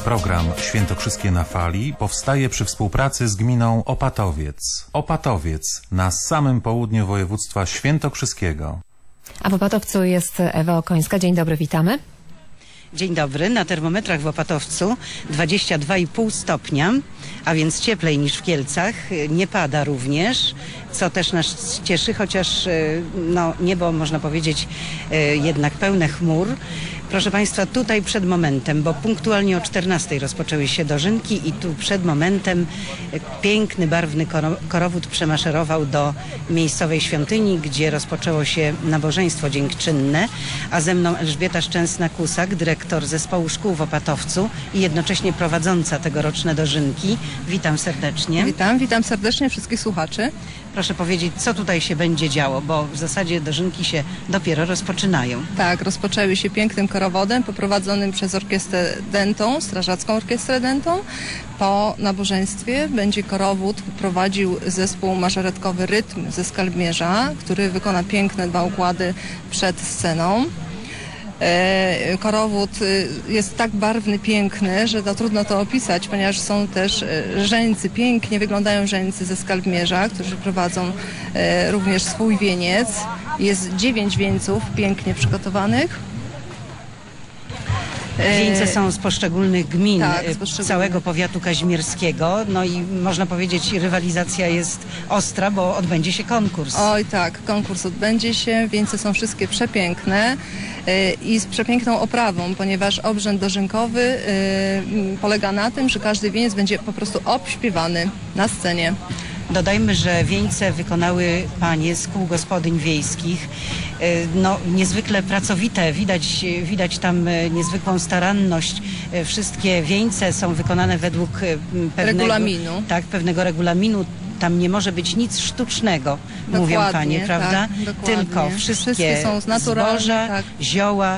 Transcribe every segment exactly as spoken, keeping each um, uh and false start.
Program Świętokrzyskie na Fali powstaje przy współpracy z gminą Opatowiec. Opatowiec na samym południu województwa świętokrzyskiego. A w Opatowcu jest Ewa Okońska. Dzień dobry, witamy. Dzień dobry. Na termometrach w Opatowcu dwadzieścia dwa i pół stopnia, a więc cieplej niż w Kielcach. Nie pada również, co też nas cieszy, chociaż no, niebo, można powiedzieć, jednak pełne chmur. Proszę Państwa, tutaj przed momentem, bo punktualnie o czternastej rozpoczęły się dożynki i tu przed momentem piękny, barwny korowód przemaszerował do miejscowej świątyni, gdzie rozpoczęło się nabożeństwo dziękczynne, a ze mną Elżbieta Szczęsna-Kusak, dyrektor zespołu szkół w Opatowcu i jednocześnie prowadząca tegoroczne dożynki. Witam serdecznie. Witam, witam serdecznie wszystkich słuchaczy. Proszę powiedzieć, co tutaj się będzie działo, bo w zasadzie dożynki się dopiero rozpoczynają. Tak, rozpoczęły się pięknym korowodem poprowadzonym przez orkiestrę dętą, strażacką orkiestrę dętą. Po nabożeństwie będzie korowód prowadził zespół mażoretkowy Rytm ze Skalbmierza, który wykona piękne dwa układy przed sceną. E, korowód jest tak barwny, piękny, że to trudno to opisać, ponieważ są też żeńcy, pięknie wyglądają żeńcy ze Skalbmierza, którzy prowadzą e, również swój wieniec. Jest dziewięć wieńców pięknie przygotowanych. Wieńce są z poszczególnych gmin, tak, z poszczególnych. całego powiatu kazimierskiego, no i można powiedzieć, rywalizacja jest ostra, bo odbędzie się konkurs. Oj tak, konkurs odbędzie się, wieńce są wszystkie przepiękne yy, i z przepiękną oprawą, ponieważ obrzęd dożynkowy yy, polega na tym, że każdy wieniec będzie po prostu obśpiewany na scenie. Dodajmy, że wieńce wykonały panie z kół gospodyń wiejskich, no niezwykle pracowite, widać, widać tam niezwykłą staranność. Wszystkie wieńce są wykonane według pewnego regulaminu. Tak, pewnego regulaminu. Tam nie może być nic sztucznego, Dokładnie, mówią panie, prawda? Tak, Tylko wszystkie, wszystkie są naturalne, zboża, tak. zioła,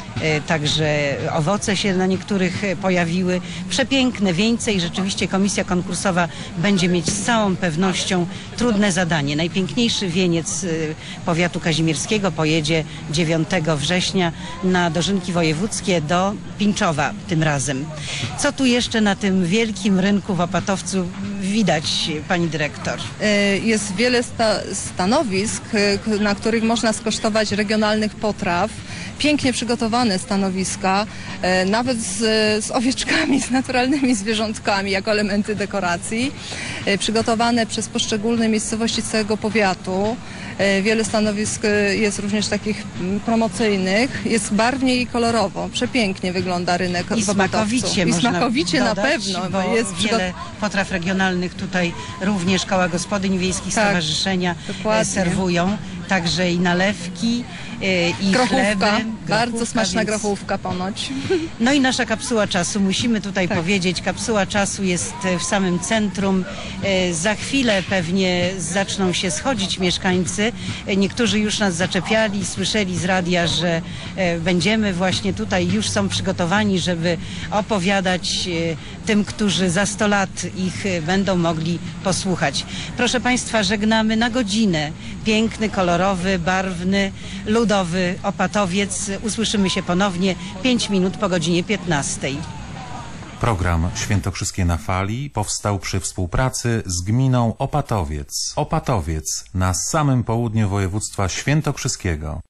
także owoce się na niektórych pojawiły. Przepiękne wieńce i rzeczywiście komisja konkursowa będzie mieć z całą pewnością trudne zadanie. Najpiękniejszy wieniec powiatu kazimierskiego pojedzie dziewiątego września na dożynki wojewódzkie do Pińczowa tym razem. Co tu jeszcze na tym wielkim rynku w Opatowcu widać, pani dyrektor? Jest wiele sta stanowisk, na których można skosztować regionalnych potraw. Pięknie przygotowane stanowiska, e, nawet z, z owieczkami, z naturalnymi zwierzątkami jako elementy dekoracji, e, przygotowane przez poszczególne miejscowości całego powiatu. E, wiele stanowisk jest również takich promocyjnych. Jest barwnie i kolorowo. Przepięknie wygląda rynek I w Opatowcu. smakowicie I można smakowicie dodać, na pewno. Bo jest wiele potraw regionalnych tutaj również koła gospodyń wiejskich, tak, stowarzyszenia dokładnie. serwują. Także i nalewki, i grochówka, chleby. bardzo grochówka, smaczna więc... grochówka ponoć. No i nasza kapsuła czasu, musimy tutaj tak. powiedzieć, kapsuła czasu jest w samym centrum. Za chwilę pewnie zaczną się schodzić mieszkańcy. Niektórzy już nas zaczepiali, słyszeli z radia, że będziemy właśnie tutaj, już są przygotowani, żeby opowiadać tym, którzy za sto lat ich będą mogli posłuchać. Proszę Państwa, żegnamy na godzinę. Piękny, kolorowy, barwny, ludowy Opatowiec. Usłyszymy się ponownie pięć minut po godzinie piętnastej. Program Świętokrzyskie na Fali powstał przy współpracy z gminą Opatowiec. Opatowiec na samym południu województwa świętokrzyskiego.